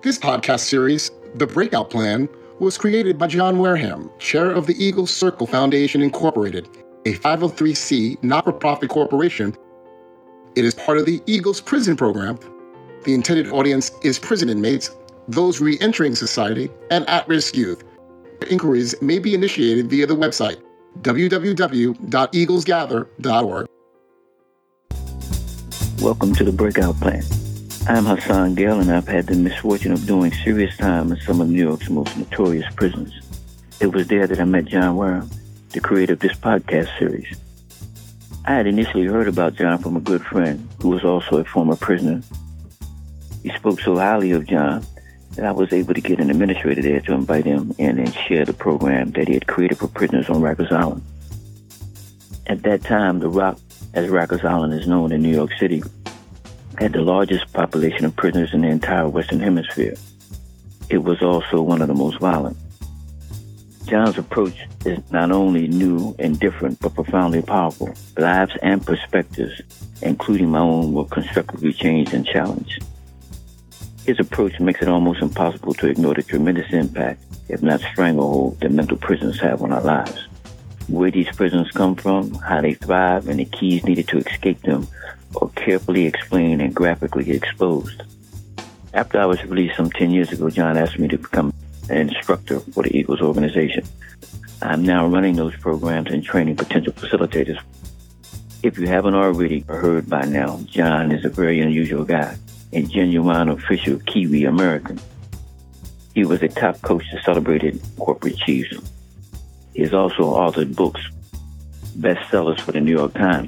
This podcast series, The Breakout Plan, was created by John Wareham, chair of the Eagles Circle Foundation Incorporated, a 503c not-for-profit corporation. It is part of the Eagles Prison Program. The intended audience is prison inmates, those re-entering society, and at-risk youth. Inquiries may be initiated via the website, www.eaglesgather.org. Welcome to The Breakout Plan. I'm Hassan Gale, and I've had the misfortune of doing serious time in some of New York's most notorious prisons. It was there that I met John Wareham, the creator of this podcast series. I had initially heard about John from a good friend who was also a former prisoner. He spoke so highly of John that I was able to get an administrator there to invite him in and share the program that he had created for prisoners on Rikers Island. At that time, the Rock, as Rikers Island is known in New York City, had the largest population of prisoners in the entire Western Hemisphere. It was also one of the most violent. John's approach is not only new and different, but profoundly powerful. Lives and perspectives, including my own, were constructively changed and challenged. His approach makes it almost impossible to ignore the tremendous impact, if not stranglehold, that mental prisons have on our lives. Where these prisons come from, how they thrive, and the keys needed to escape them are carefully explained and graphically exposed. After I was released some 10 years ago, John asked me to become an instructor for the Eagles organization. I'm now running those programs and training potential facilitators. If you haven't already heard by now, John is a very unusual guy, a genuine official Kiwi American. He was a top coach to celebrated corporate chiefs. He has also authored books, bestsellers for the New York Times.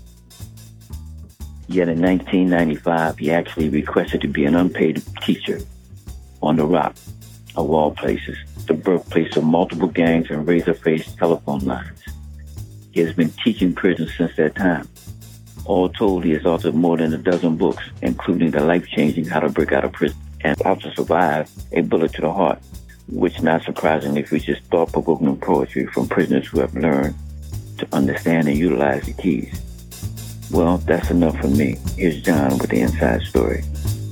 Yet in 1995, he actually requested to be an unpaid teacher on the Rock, of all places, the birthplace of multiple gangs and razor-faced telephone lines. He has been teaching prisons since that time. All told, he has authored more than a dozen books, including the life-changing How to Break Out of Prison and How to Survive, A Bullet to the Heart, which not surprisingly features thought-provoking poetry from prisoners who have learned to understand and utilize the keys. Well, that's enough for me. Here's John with the inside story.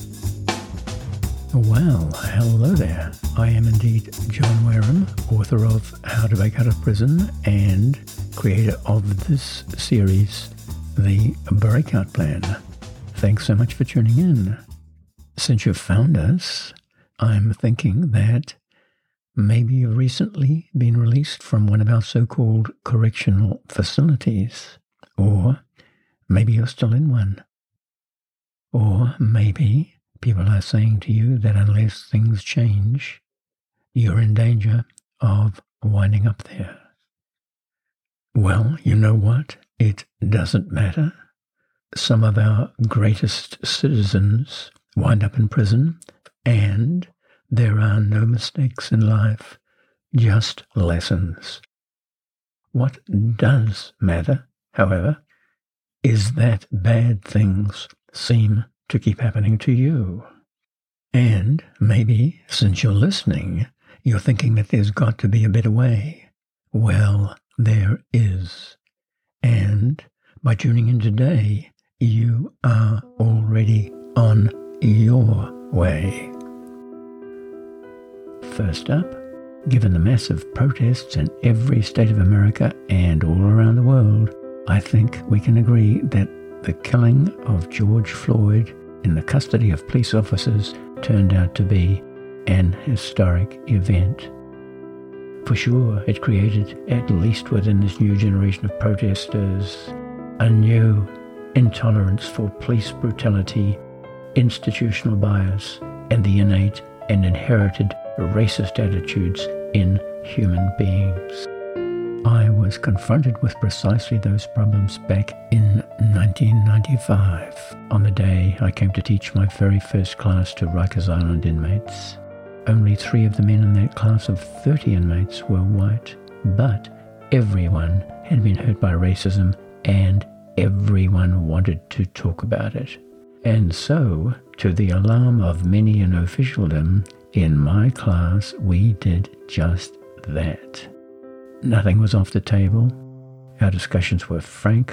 Well, hello there. I am indeed John Wareham, author of How to Break Out of Prison and creator of this series, The Breakout Plan. Thanks so much for tuning in. Since you've found us, I'm thinking that maybe you've recently been released from one of our so-called correctional facilities, or maybe you're still in one. Or maybe people are saying to you that unless things change, you're in danger of winding up there. Well, you know what? It doesn't matter. Some of our greatest citizens wind up in prison, and there are no mistakes in life, just lessons. What does matter, however, is that bad things seem to keep happening to you. And maybe, since you're listening, you're thinking that there's got to be a better way. Well, there is. And by tuning in today, you are already on your way. First up, given the massive protests in every state of America and all around the world, I think we can agree that the killing of George Floyd in the custody of police officers turned out to be an historic event. For sure, it created, at least within this new generation of protesters, a new intolerance for police brutality, institutional bias, and the innate and inherited racist attitudes in human beings. I was confronted with precisely those problems back in 1995, on the day I came to teach my very first class to Rikers Island inmates. Only 3 of the men in that class of 30 inmates were white, but everyone had been hurt by racism and everyone wanted to talk about it. And so, to the alarm of many in officialdom, in my class we did just that. Nothing was off the table. Our discussions were frank,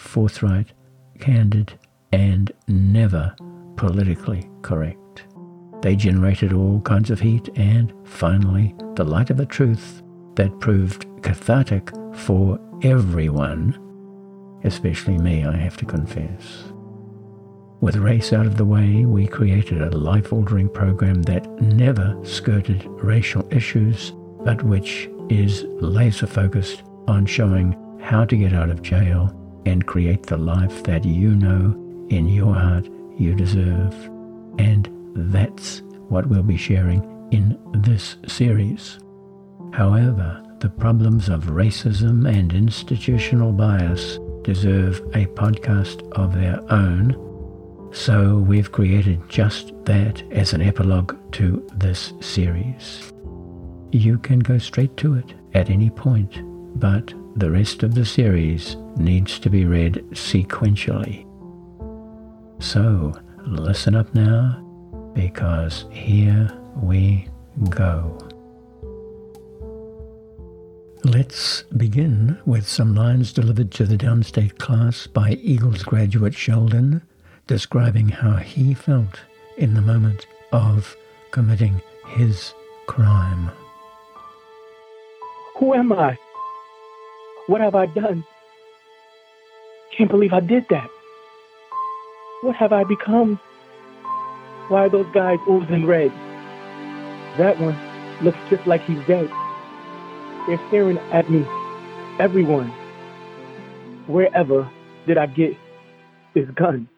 forthright, candid, and never politically correct. They generated all kinds of heat and, finally, the light of a truth that proved cathartic for everyone, especially me, I have to confess. With race out of the way, we created a life-altering program that never skirted racial issues, but which is laser-focused on showing how to get out of jail and create the life that you know in your heart you deserve. And that's what we'll be sharing in this series. However, the problems of racism and institutional bias deserve a podcast of their own, so we've created just that as an epilogue to this series. You can go straight to it at any point, but the rest of the series needs to be read sequentially. So, listen up now, because here we go. Let's begin with some lines delivered to the downstate class by Eagles graduate Sheldon, describing how he felt in the moment of committing his crime. Who am I? What have I done? Can't believe I did that. What have I become? Why are those guys oozing red? That one looks just like he's dead. They're staring at me. Everyone. Wherever did I get this gun?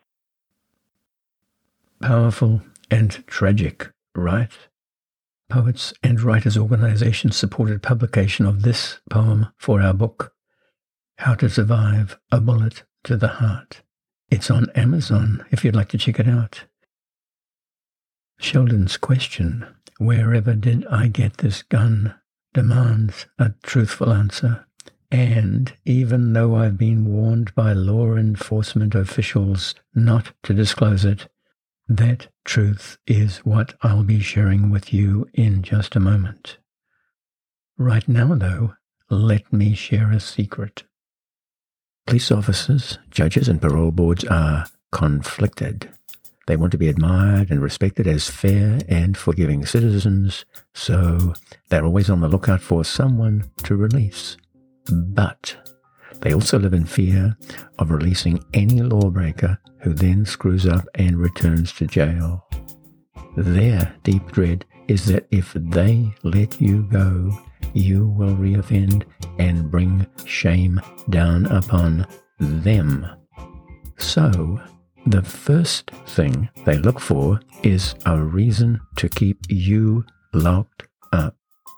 Powerful and tragic, right? Poets and Writers Organization supported publication of this poem for our book, How to Survive a Bullet to the Heart. It's on Amazon if you'd like to check it out. Sheldon's question, wherever did I get this gun, demands a truthful answer. And even though I've been warned by law enforcement officials not to disclose it, that truth is what I'll be sharing with you in just a moment. Right now, though, let me share a secret. Police officers, judges, and parole boards are conflicted. They want to be admired and respected as fair and forgiving citizens, so they're always on the lookout for someone to release. But they also live in fear of releasing any lawbreaker who then screws up and returns to jail. Their deep dread is that if they let you go, you will reoffend and bring shame down upon them. So, the first thing they look for is a reason to keep you locked up.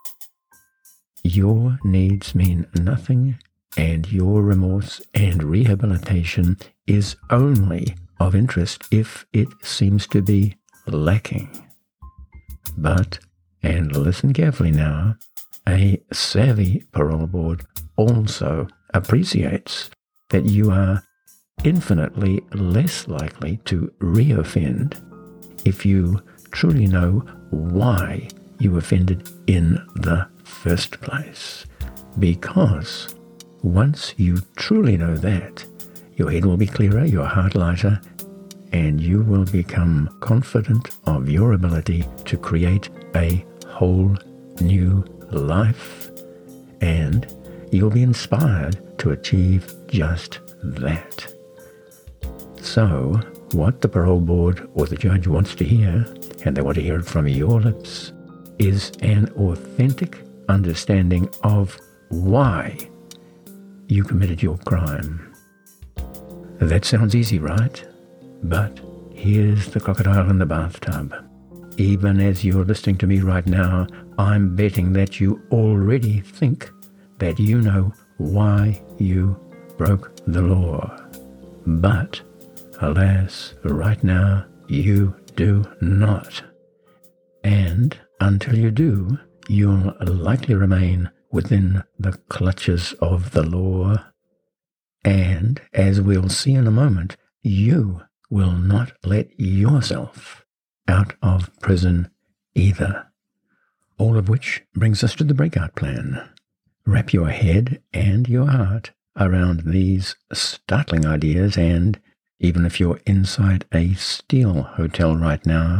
Your needs mean nothing, and your remorse and rehabilitation is only of interest if it seems to be lacking. But, and listen carefully now, a savvy parole board also appreciates that you are infinitely less likely to reoffend if you truly know why you offended in the first place. Because once you truly know that, your head will be clearer, your heart lighter, and you will become confident of your ability to create a whole new life, and you'll be inspired to achieve just that. So, what the parole board or the judge wants to hear, and they want to hear it from your lips, is an authentic understanding of why you committed your crime. That sounds easy, right? But here's the crocodile in the bathtub. Even as you're listening to me right now, I'm betting that you already think that you know why you broke the law. But, alas, right now, you do not. And until you do, you'll likely remain within the clutches of the law. And, as we'll see in a moment, you will not let yourself out of prison either. All of which brings us to the breakout plan. Wrap your head and your heart around these startling ideas, and even if you're inside a Steel hotel right now,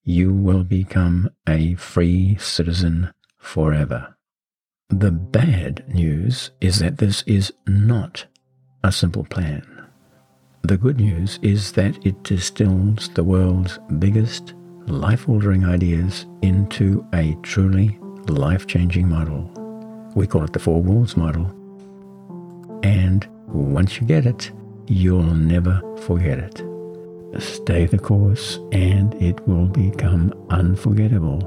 you will become a free citizen forever. The bad news is that this is not a simple plan. The good news is that it distills the world's biggest life-altering ideas into a truly life-changing model. We call it the Four Walls model. And once you get it, you'll never forget it. Stay the course and it will become unforgettable.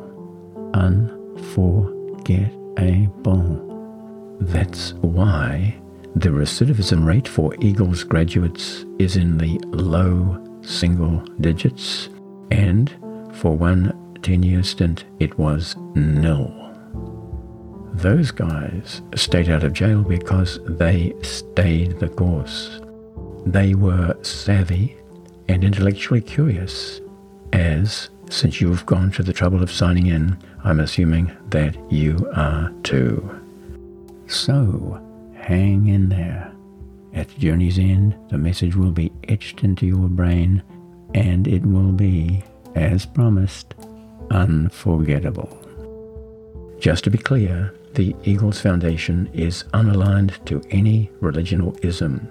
Unforgettable. That's why the recidivism rate for Eagles graduates is in the low single digits, and for one 10-year stint it was nil. Those guys stayed out of jail because they stayed the course. They were savvy and intellectually curious, as, since you've gone to the trouble of signing in, I'm assuming that you are too. So, hang in there. At the journey's end, the message will be etched into your brain, and it will be, as promised, unforgettable. Just to be clear, the Eagles Foundation is unaligned to any religion or ism.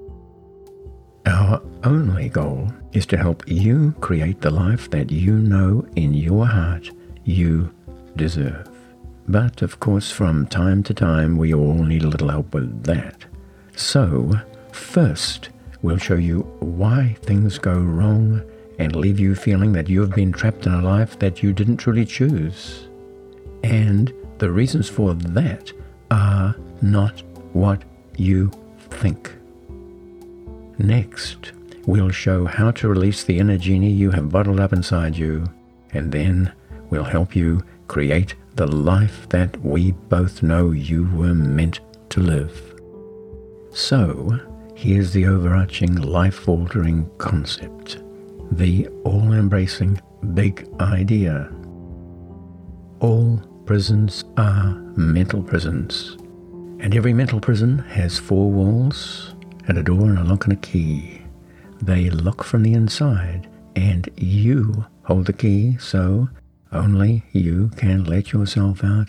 Our only goal is to help you create the life that you know in your heart you deserve. But, of course, from time to time, we all need a little help with that. So, first, we'll show you why things go wrong and leave you feeling that you have been trapped in a life that you didn't truly choose. And the reasons for that are not what you think. Next, we'll show how to release the inner genie you have bottled up inside you, and then we'll help you create the life that we both know you were meant to live. So, here's the overarching life-altering concept, the all-embracing big idea. All prisons are mental prisons, and every mental prison has 4 walls and a door and a lock and a key. They lock from the inside, and you hold the key, so only you can let yourself out.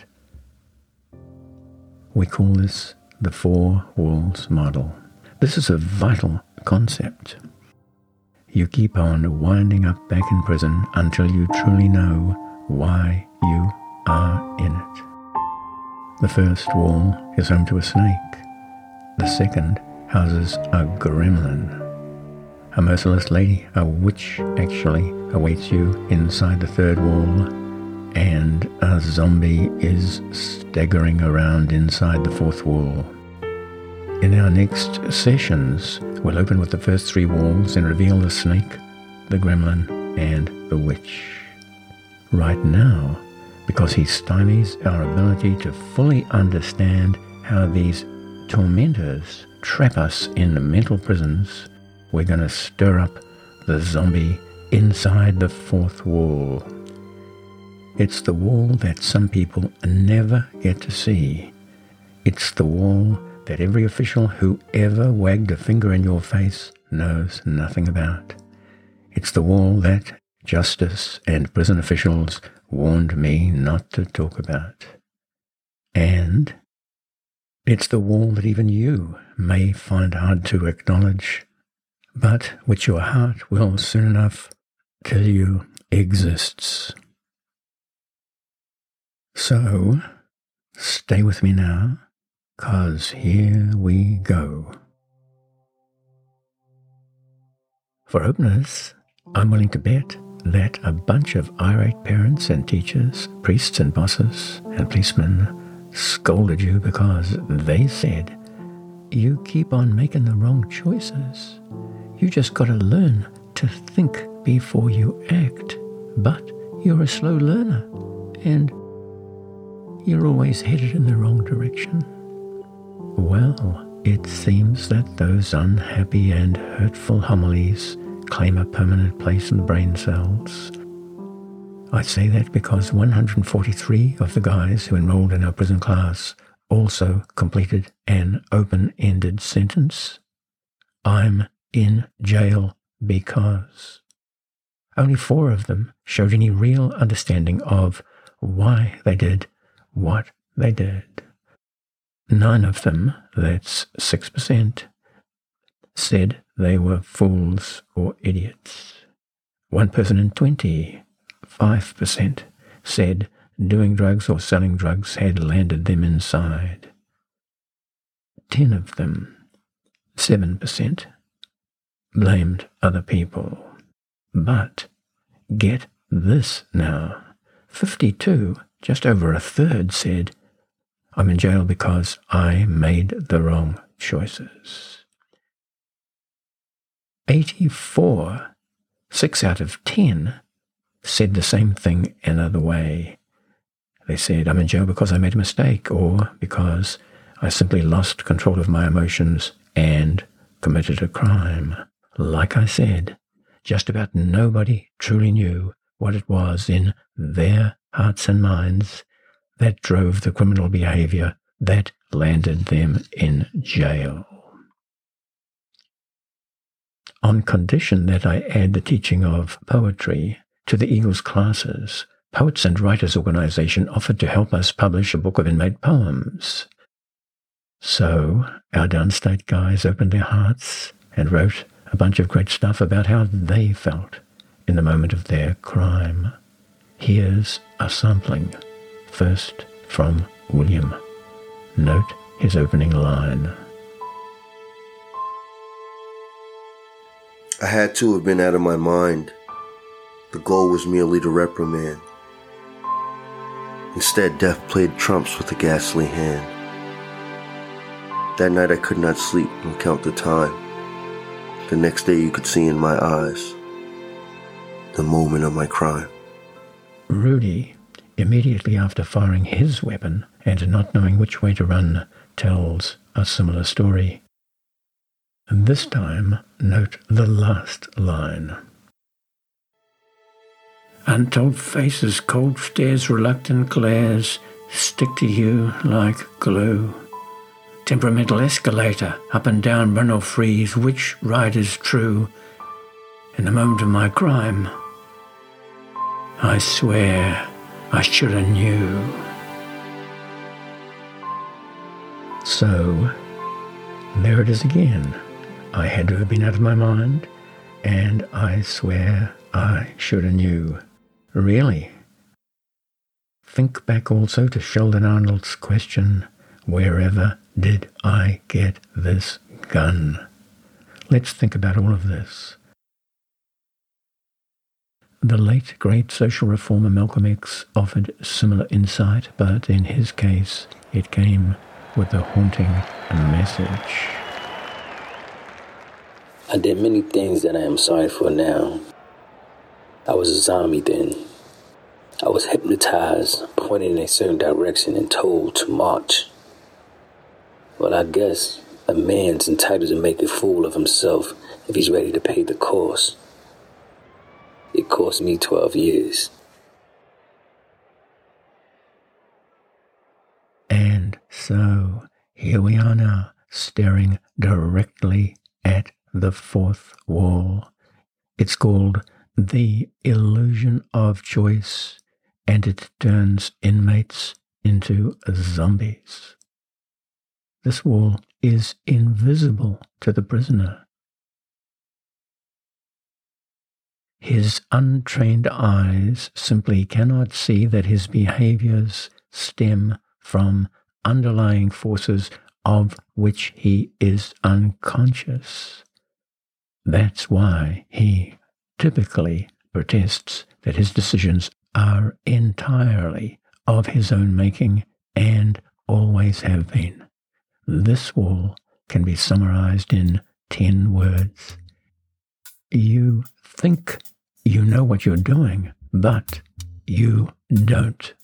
We call this the 4 Walls model. This is a vital concept. You keep on winding up back in prison until you truly know why you are in it. The first wall is home to a snake. The second houses a gremlin. A merciless lady, a witch actually, awaits you inside the third wall, and a zombie is staggering around inside the fourth wall. In our next sessions, we'll open with the first 3 walls and reveal the snake, the gremlin, and the witch. Right now, because he stymies our ability to fully understand how these tormentors trap us in mental prisons, we're going to stir up the zombie inside the fourth wall. It's the wall that some people never get to see. It's the wall that every official who ever wagged a finger in your face knows nothing about. It's the wall that justice and prison officials warned me not to talk about. And it's the wall that even you may find hard to acknowledge, but which your heart will soon enough tell you exists. So, stay with me now, 'cause here we go. For openers, I'm willing to bet that a bunch of irate parents and teachers, priests and bosses and policemen scolded you because they said, you keep on making the wrong choices. You just got to learn to think before you act. But you're a slow learner and you're always headed in the wrong direction. Well, it seems that those unhappy and hurtful homilies claim a permanent place in the brain cells. I say that because 143 of the guys who enrolled in our prison class also completed an open-ended sentence. I'm in jail because. Only 4 of them showed any real understanding of why they did what they did. 9 of them, that's 6%, said they were fools or idiots. 1 person in 20, 5%, said doing drugs or selling drugs had landed them inside. 10 of them, 7%, blamed other people. But get this now, 52, just over a third, said, I'm in jail because I made the wrong choices. 84, 6 out of 10, said the same thing another way. They said, I'm in jail because I made a mistake, or because I simply lost control of my emotions and committed a crime. Like I said, just about nobody truly knew what it was in their hearts and minds that drove the criminal behavior that landed them in jail. On condition that I add the teaching of poetry to the Eagles classes, Poets and Writers Organization offered to help us publish a book of inmate poems. So our downstate guys opened their hearts and wrote a bunch of great stuff about how they felt in the moment of their crime. Here's a sampling, first from William. Note his opening line. I had to have been out of my mind. The goal was merely to reprimand. Instead, death played trumps with a ghastly hand. That night I could not sleep nor count the time. The next day you could see in my eyes the moment of my crime. Rudy, immediately after firing his weapon and not knowing which way to run, tells a similar story. And this time, note the last line. Untold faces, cold stares, reluctant glares stick to you like glue. Temperamental escalator, up and down, run or freeze, which ride is true? In the moment of my crime, I swear I should have knew. So, there it is again. I had to have been out of my mind, and I swear I should have knew. Really? Think back also to Sheldon Arnold's question, wherever did I get this gun? Let's think about all of this. The late great social reformer Malcolm X offered similar insight, but in his case, it came with a haunting message. I did many things that I am sorry for now. I was a zombie then. I was hypnotized, pointed in a certain direction and told to march. Well, I guess a man's entitled to make a fool of himself if he's ready to pay the cost. It cost me 12 years. And so, here we are now, staring directly at the fourth wall. It's called the illusion of choice, and it turns inmates into zombies. This wall is invisible to the prisoner. His untrained eyes simply cannot see that his behaviors stem from underlying forces of which he is unconscious. That's why he typically protests that his decisions are entirely of his own making and always have been. This wall can be summarized in 10 words. You think you know what you're doing, but you don't.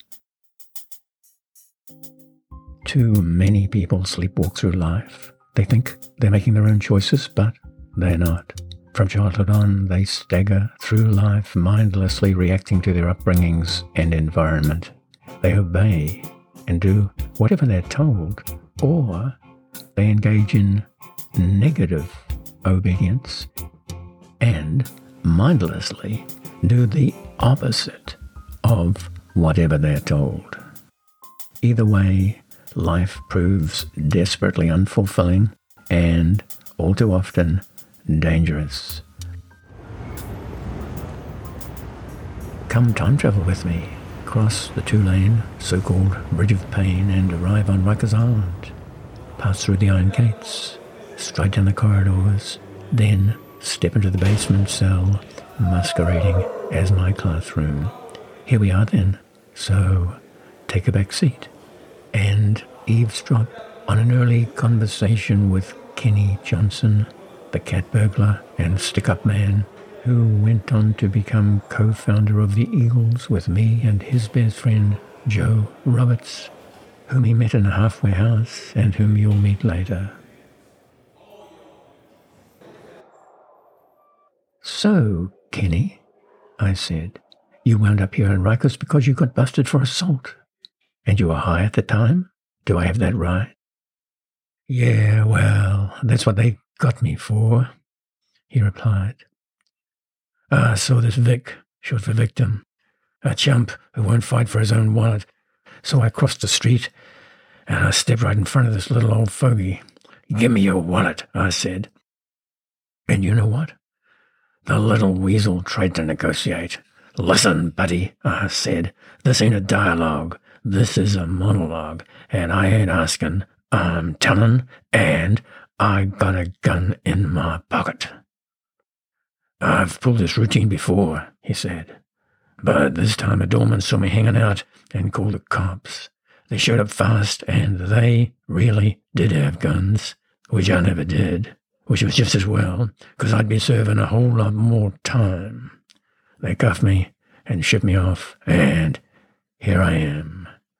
Too many people sleepwalk through life. They think they're making their own choices, but they're not. From childhood on, they stagger through life mindlessly reacting to their upbringings and environment. They obey and do whatever they're told, or they engage in negative obedience and mindlessly do the opposite of whatever they're told. Either way, life proves desperately unfulfilling and, all too often, dangerous. Come time travel with me, cross the two-lane so-called Bridge of Pain and arrive on Rikers Island. Pass through the iron gates, straight down the corridors, then step into the basement cell, masquerading as my classroom. Here we are then, so take a back seat and eavesdrop on an early conversation with Kenny Johnson, the cat burglar and stick-up man, who went on to become co-founder of the Eagles with me and his best friend, Joe Roberts, whom he met in a halfway house and whom you'll meet later. So, Kenny, I said, you wound up here in Rikers because you got busted for assault. And you were high at the time? Do I have that right? Yeah, well, that's what they got me for, he replied. I saw this Vic, short for victim, a chump who won't fight for his own wallet. So I crossed the street and I stepped right in front of this little old fogey. Give me your wallet, I said. And you know what? The little weasel tried to negotiate. Listen, buddy, I said, this ain't a dialogue. This is a monologue, and I ain't asking, I'm telling, and I got a gun in my pocket. I've pulled this routine before, he said, but this time a doorman saw me hanging out and called the cops. They showed up fast, and they really did have guns, which I never did, which was just as well, because I'd be serving a whole lot more time. They cuffed me and shipped me off, and here I am.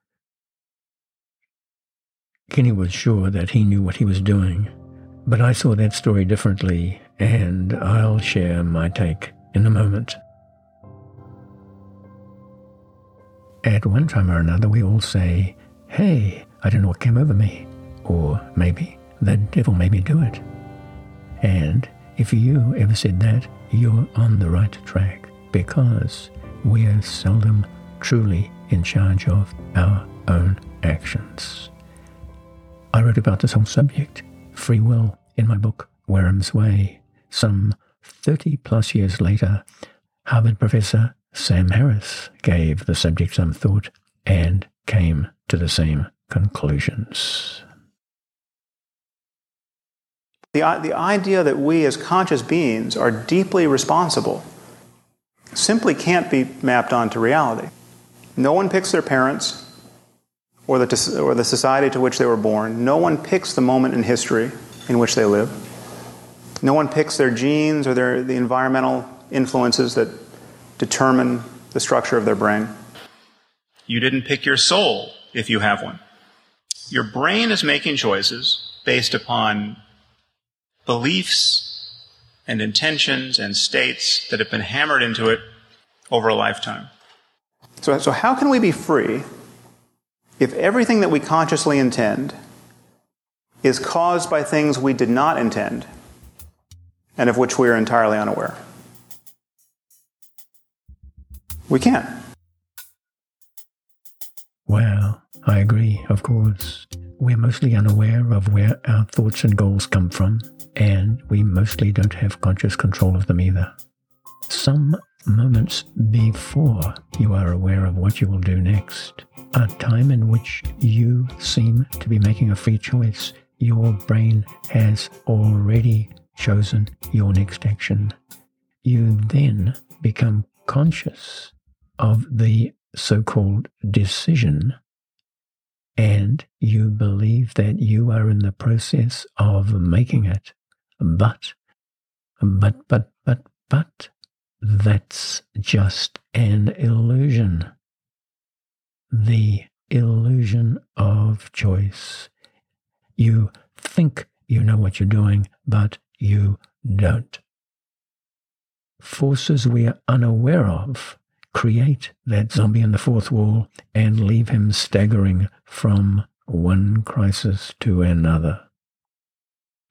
Kenny was sure that he knew what he was doing, but I saw that story differently, and I'll share my take in a moment. At one time or another, we all say, hey, I don't know what came over me, or maybe the devil made me do it. And if you ever said that, you're on the right track, because we're seldom truly in charge of our own actions. I wrote about this whole subject, free will, in my book, Wareham's Way. Some 30-plus years later, Harvard professor Sam Harris gave the subject some thought and came to the same conclusions. The idea that we as conscious beings are deeply responsible simply can't be mapped onto reality. No one picks their parents or the society to which they were born. No one picks the moment in history in which they live. No one picks their genes or the environmental influences that determine the structure of their brain. You didn't pick your soul, if you have one. Your brain is making choices based upon beliefs and intentions and states that have been hammered into it over a lifetime. So how can we be free if everything that we consciously intend is caused by things we did not intend and of which we are entirely unaware? We can't. Well, I agree, of course. We're mostly unaware of where our thoughts and goals come from, and we mostly don't have conscious control of them either. Some moments before you are aware of what you will do next, a time in which you seem to be making a free choice, your brain has already chosen your next action. You then become conscious of the so-called decision, and you believe that you are in the process of making it. But, that's just an illusion. The illusion of choice. You think you know what you're doing, but you don't. Forces we are unaware of create that zombie in the fourth wall and leave him staggering from one crisis to another.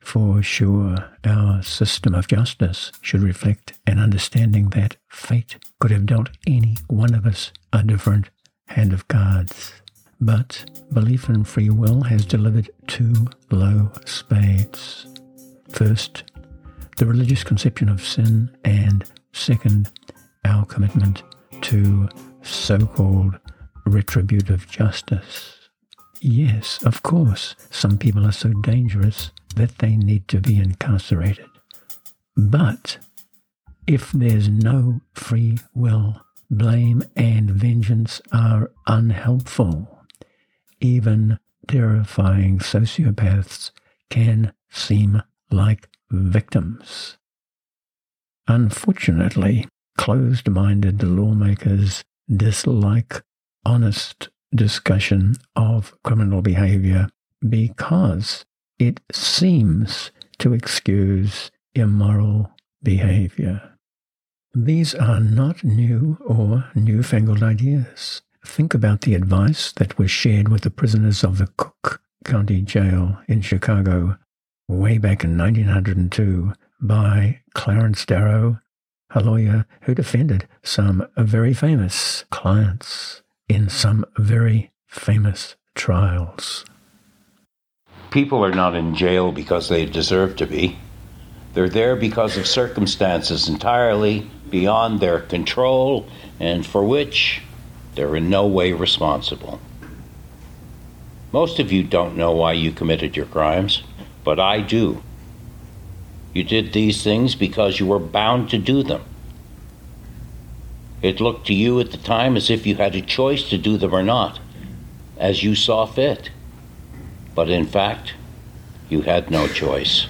For sure, our system of justice should reflect an understanding that fate could have dealt any one of us a different hand of cards. But belief in free will has delivered two low spades. First, the religious conception of sin, and second, our commitment to so-called retributive justice. Yes, of course, some people are so dangerous that they need to be incarcerated. But if there's no free will, blame and vengeance are unhelpful. Even terrifying sociopaths can seem like victims. Unfortunately, closed-minded lawmakers dislike honest discussion of criminal behavior because it seems to excuse immoral behavior. These are not new or newfangled ideas. Think about the advice that was shared with the prisoners of the Cook County Jail in Chicago way back in 1902 by Clarence Darrow, a lawyer who defended some very famous clients in some very famous trials. People are not in jail because they deserve to be. They're there because of circumstances entirely beyond their control and for which they're in no way responsible. Most of you don't know why you committed your crimes, but I do. You did these things because you were bound to do them. It looked to you at the time as if you had a choice to do them or not, as you saw fit. But in fact, you had no choice.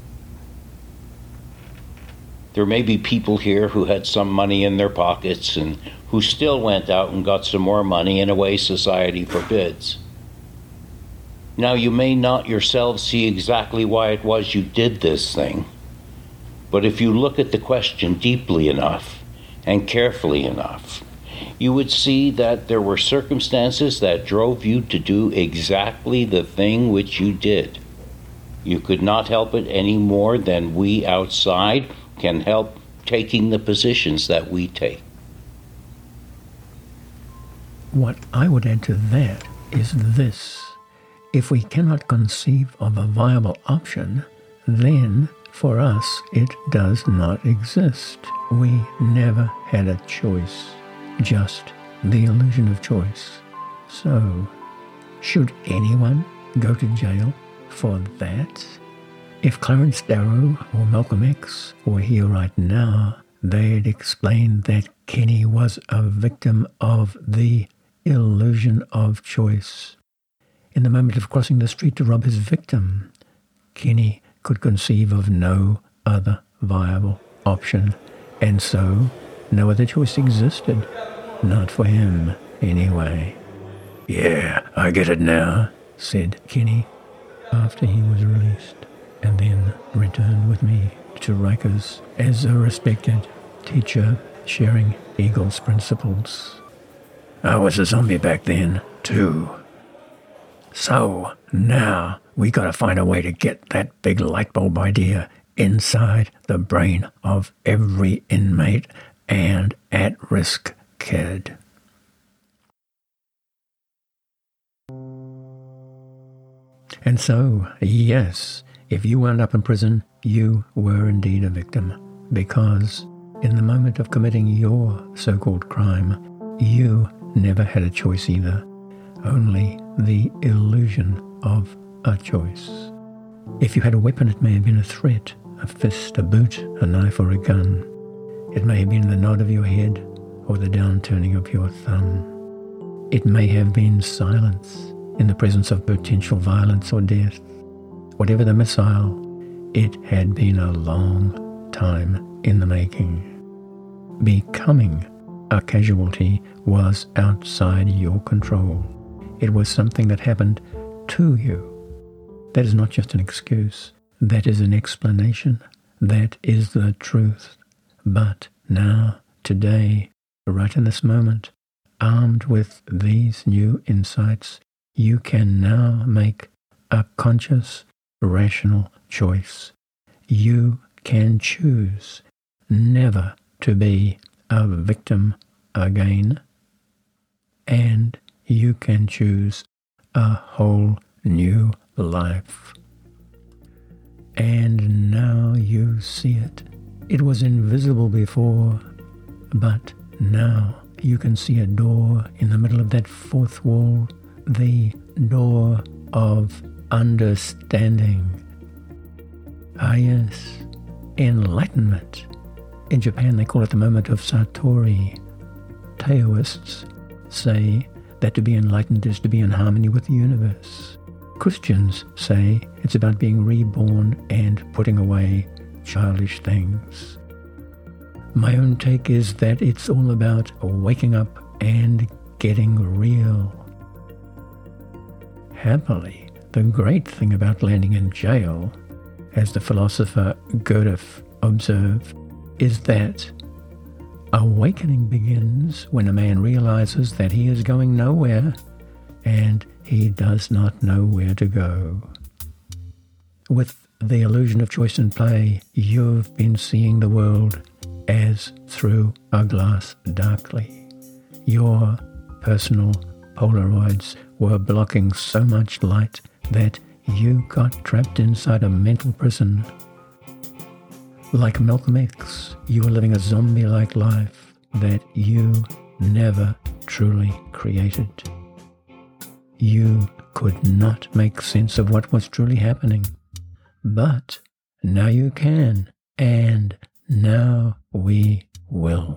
There may be people here who had some money in their pockets and who still went out and got some more money in a way society forbids. Now, you may not yourselves see exactly why it was you did this thing, but if you look at the question deeply enough and carefully enough, you would see that there were circumstances that drove you to do exactly the thing which you did. You could not help it any more than we outside can help taking the positions that we take. What I would add to that is this. If we cannot conceive of a viable option, then for us it does not exist. We never had a choice, just the illusion of choice. So, should anyone go to jail for that? If Clarence Darrow or Malcolm X were here right now, they'd explain that Kenny was a victim of the illusion of choice. In the moment of crossing the street to rob his victim, Kenny could conceive of no other viable option, and so no other choice existed. Not for him, anyway. "Yeah, I get it now," said Kenny after he was released, and then returned with me to Rikers as a respected teacher sharing Eagles principles. I was a zombie back then, too. So, now we gotta find a way to get that big light bulb idea inside the brain of every inmate and at-risk kid. And so, yes, if you wound up in prison, you were indeed a victim, because in the moment of committing your so-called crime, you never had a choice either, only the illusion of a choice. If you had a weapon, it may have been a threat, a fist, a boot, a knife, or a gun. It may have been the nod of your head or the downturning of your thumb. It may have been silence in the presence of potential violence or death. Whatever the missile, it had been a long time in the making. Becoming a casualty was outside your control. It was something that happened to you. That is not just an excuse. That is an explanation. That is the truth. But now, today, right in this moment, armed with these new insights, you can now make a conscious rational choice. You can choose never to be a victim again, and you can choose a whole new life. And now you see it. It was invisible before, but now you can see a door in the middle of that fourth wall, the door of understanding. Ah yes, enlightenment. In Japan they call it the moment of Satori. Taoists say that to be enlightened is to be in harmony with the universe. Christians say it's about being reborn and putting away childish things. My own take is that it's all about waking up and getting real. Happily, the great thing about landing in jail, as the philosopher Goethe observed, is that awakening begins when a man realizes that he is going nowhere and he does not know where to go. With the illusion of choice and play, you've been seeing the world as through a glass darkly. Your personal Polaroids were blocking so much light that you got trapped inside a mental prison. Like Malcolm X, you were living a zombie-like life that you never truly created. You could not make sense of what was truly happening. But now you can, and now we will.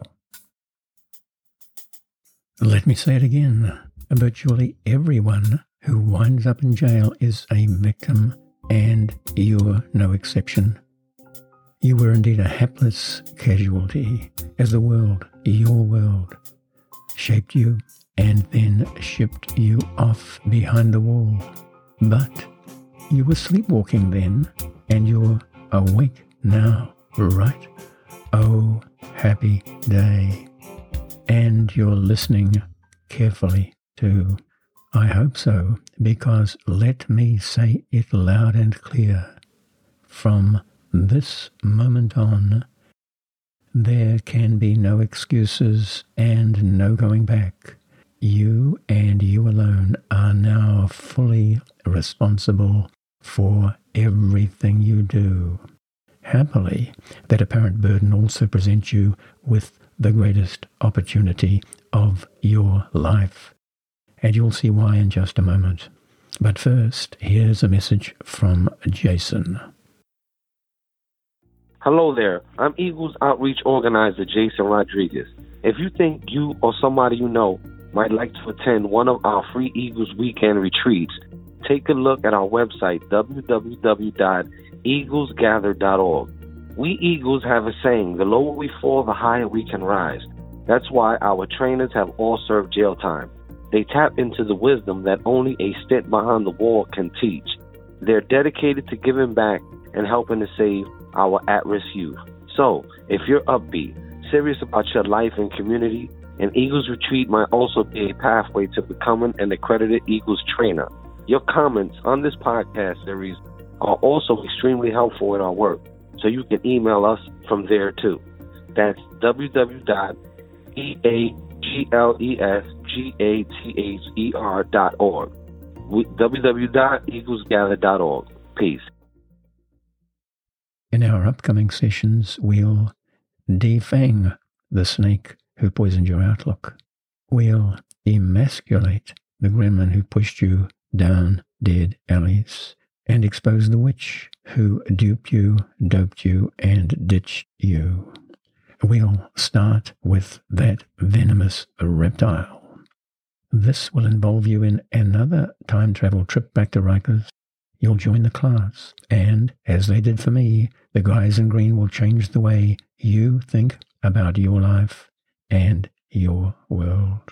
Let me say it again. Virtually everyone who winds up in jail is a victim, and you're no exception. You were indeed a hapless casualty as the world, your world, shaped you and then shipped you off behind the wall. But you were sleepwalking then, and you're awake now, right? Oh, happy day. And you're listening carefully too. I hope so, because let me say it loud and clear. From this moment on, there can be no excuses and no going back. You and you alone are now fully responsible for everything you do. Happily, that apparent burden also presents you with the greatest opportunity of your life. And you'll see why in just a moment. But first, here's a message from Jason. Hello there. I'm Eagles Outreach Organizer Jason Rodriguez. If you think you or somebody you know might like to attend one of our free Eagles weekend retreats, take a look at our website, www.eaglesgather.org. We Eagles have a saying, the lower we fall, the higher we can rise. That's why our trainers have all served jail time. They tap into the wisdom that only a stint behind the wall can teach. They're dedicated to giving back and helping to save our at-risk youth. So, if you're upbeat, serious about your life and community, an Eagles retreat might also be a pathway to becoming an accredited Eagles trainer. Your comments on this podcast series are also extremely helpful in our work, so you can email us from there too. That's www.eaglesgather.org. www.eaglesgather.org. Peace. In our upcoming sessions, we'll defang the snake who poisoned your outlook. We'll emasculate the gremlin who pushed you down dead alleys and expose the witch who duped you, doped you, and ditched you. We'll start with that venomous reptile. This will involve you in another time travel trip back to Rikers. You'll join the class, and, as they did for me, the guys in green will change the way you think about your life and your world.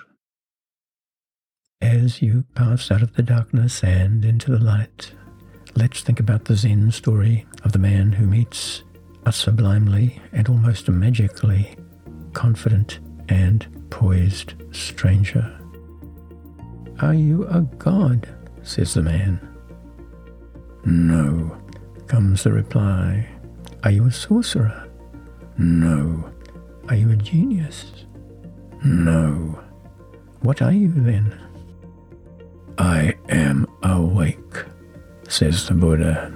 As you pass out of the darkness and into the light, let's think about the Zen story of the man who meets a sublimely and almost magically confident and poised stranger. "Are you a god?" says the man. "No, comes the reply. Are you a sorcerer? No. Are you a genius? No. What are you then? I am awake, says the Buddha.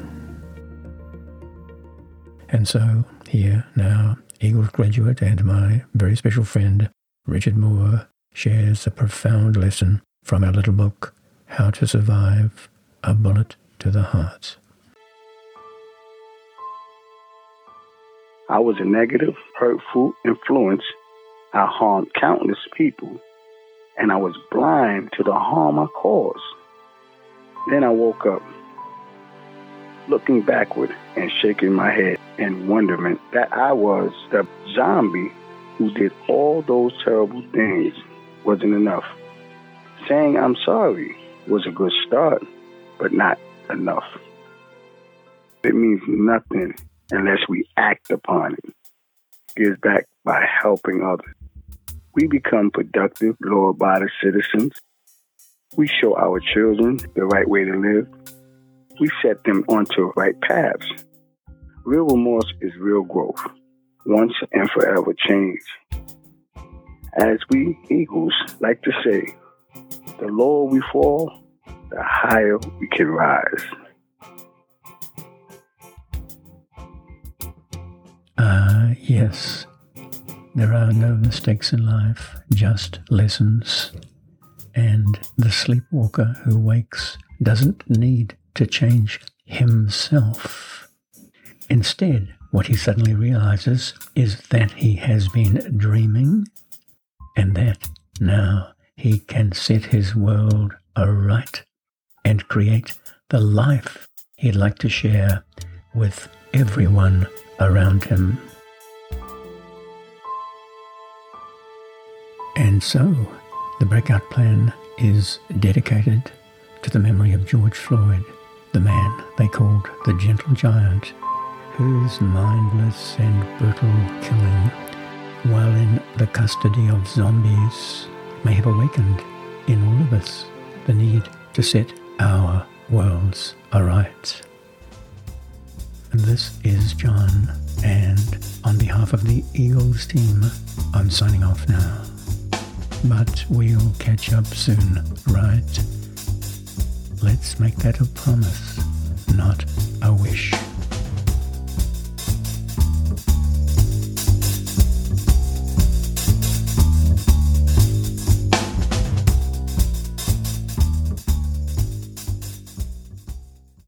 And so, here now, Eagles graduate and my very special friend, Richard Moore, shares a profound lesson from our little book, How to Survive a Bullet to the Heart. I was a negative, hurtful influence. I harmed countless people, and I was blind to the harm I caused. Then I woke up, looking backward and shaking my head in wonderment that I was the zombie who did all those terrible things. Wasn't enough. Saying I'm sorry was a good start, but not enough. It means nothing unless we act upon it. Gives back by helping others. We become productive, law-abiding citizens. We show our children the right way to live. We set them onto right paths. Real remorse is real growth, once and forever change. As we Eagles like to say, the lower we fall, the higher we can rise. Yes, there are no mistakes in life, just lessons. And the sleepwalker who wakes doesn't need to change himself. Instead, what he suddenly realizes is that he has been dreaming and that now he can set his world aright and create the life he'd like to share with everyone around him. And so, the Breakout Plan is dedicated to the memory of George Floyd, the man they called the Gentle Giant, whose mindless and brutal killing, while in the custody of zombies, may have awakened in all of us the need to set our worlds aright. This is John, and on behalf of the Eagles team, I'm signing off now. But we'll catch up soon, right? Let's make that a promise, not